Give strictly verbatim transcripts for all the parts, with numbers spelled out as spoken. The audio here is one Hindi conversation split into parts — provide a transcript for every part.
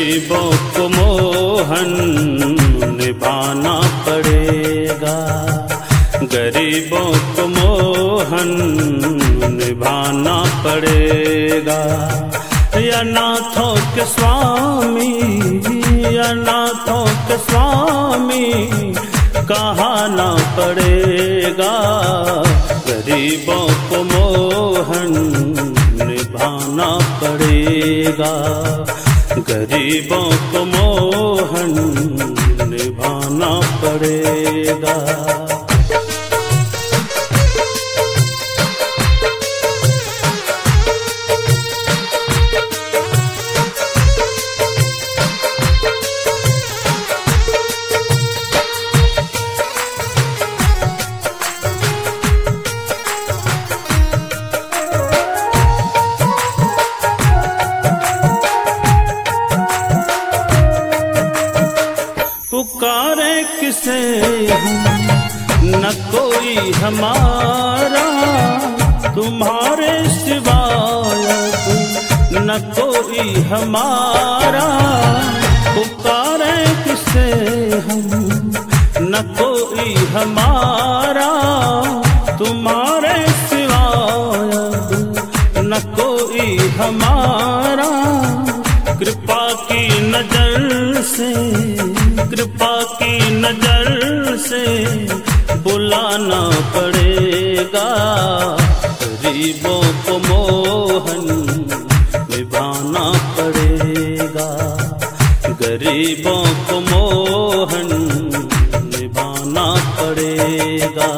गरीबों को मोहन निभाना पड़ेगा, गरीबों को मोहन निभाना पड़ेगा। अनाथों के स्वामी, अनाथों के स्वामी कहाना पड़ेगा, गरीबों को मोहन निभाना पड़ेगा, गरीबों को मोहन निभाना पड़ेगा। पुकारे किसे हम न कोई हमारा, तुम्हारे सिवाय न कोई हमारा। पुकारे किसे हम न कोई हमारा, तुम्हारे सिवाय न कोई हमारा। कृपा की नजर से, कृपा की नजर से बुलाना पड़ेगा, गरीबों को मोहन निभाना पड़ेगा, गरीबों को मोहन निभाना पड़ेगा।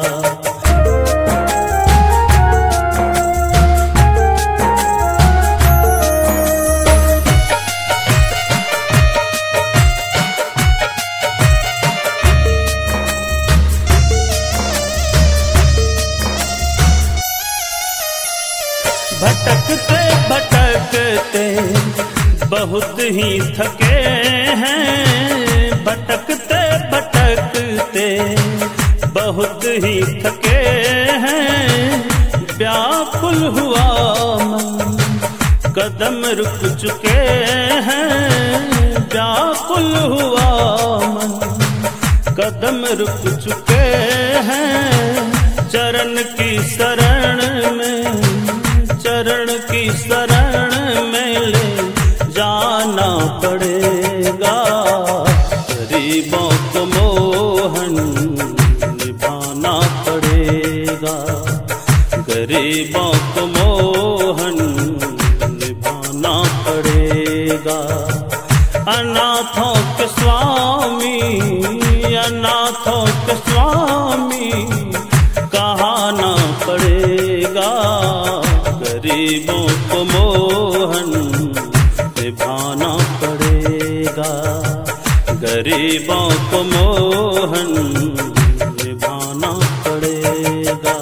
भटकते भटकते बहुत ही थके हैं, भटकते भटकते बहुत ही थके हैं। व्याकुल हुआ मन कदम रुक चुके हैं, व्याकुल हुआ मन कदम रुक चुके हैं। चरण की शरण में, चरण की शरण में ले जाना पड़ेगा, गरीबों को मोहन निभाना पड़ेगा, गरीबों को मोहन निभाना पड़ेगा। अनाथों के स्वामी, अनाथों के स्वामी कहाना पड़ेगा, गरीबों को मोहन निभाना पड़ेगा, गरीबों को मोहन निभाना पड़ेगा।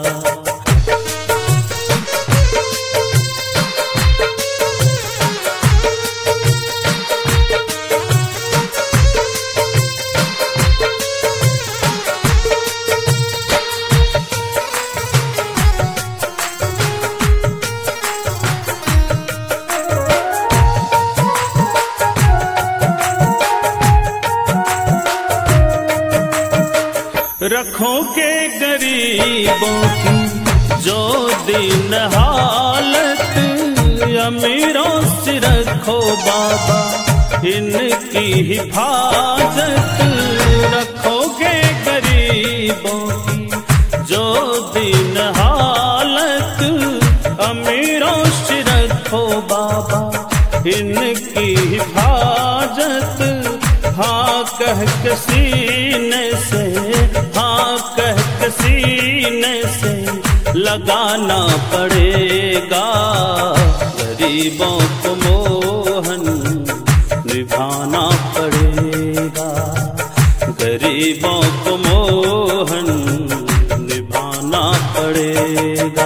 रखोगे गरीबों की जो दीन हालत, अमीरों से रखो बाबा इनकी हिफाजत। रखोगे गरीबों की जो दीन हालत, अमीरों से रखो बाबा इनकी हिफाजत। हाँ कह के सीने से, हाँ कह के सीने से लगाना पड़ेगा, गरीबों को मोहन निभाना पड़ेगा, गरीबों को मोहन निभाना पड़ेगा।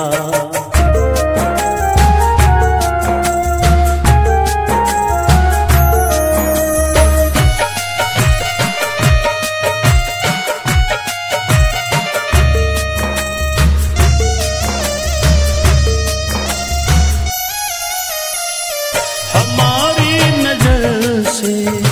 हमारी नजर से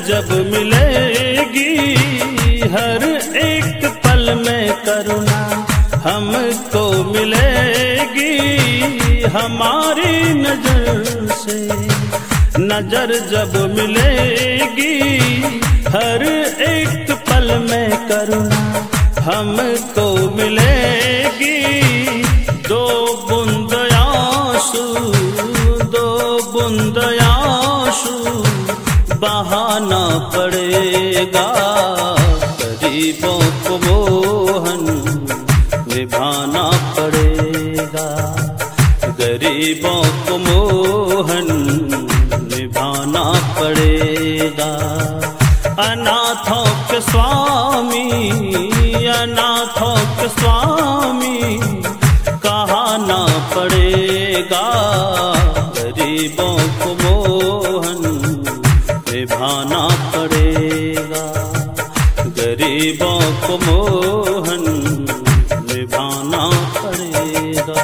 जब मिलेगी हर एक पल में करुणा हमको मिलेगी हमारी नजर से। नजर जब मिलेगी हर एक पल में करुणा हमको मिलेगी। दो बूंद आंसू दो बूंद आंसू बहाना पड़ेगा। गरीबों को मोहन निभाना पड़ेगा। गरीबों को मोहन निभाना पड़ेगा। अनाथों के स्वामी अनाथों के स्वामी कहाना पड़ेगा। गरीबों को मोहन निभाना पड़ेगा। गरीबों को मोहन निभाना पड़ेगा।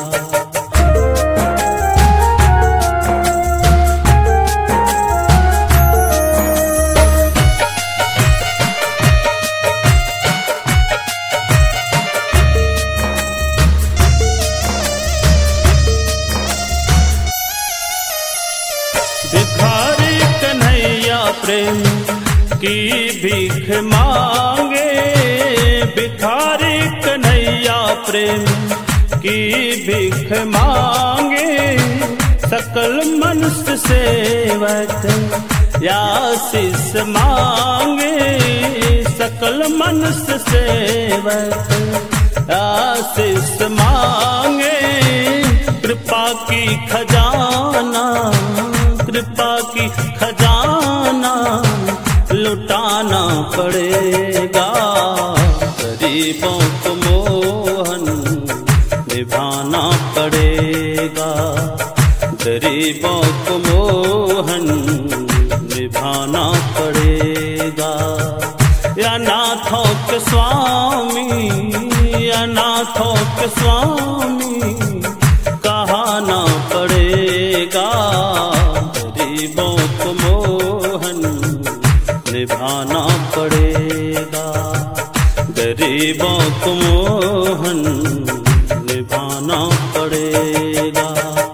भिखारी कन्हैया प्रेम की भीख मांगे। भिखारी कन्हैया प्रेम की भीख मांगे। सकल मनुष्य सेवक आशीष मांगे। सकल मनुष्य सेवक आशीष मांगे। कृपा की खजाना कृपा की खजाना लुटाना पड़ेगा। गरीबों को मोहन निभाना पड़ेगा। गरीबों को मोहन निभाना पड़ेगा। अनाथों के स्वामी अनाथों के स्वामी कहाना पड़ेगा। गरीबों को मोहन निभाना पड़ेगा। गरीबों को मोहन निभाना पड़ेगा।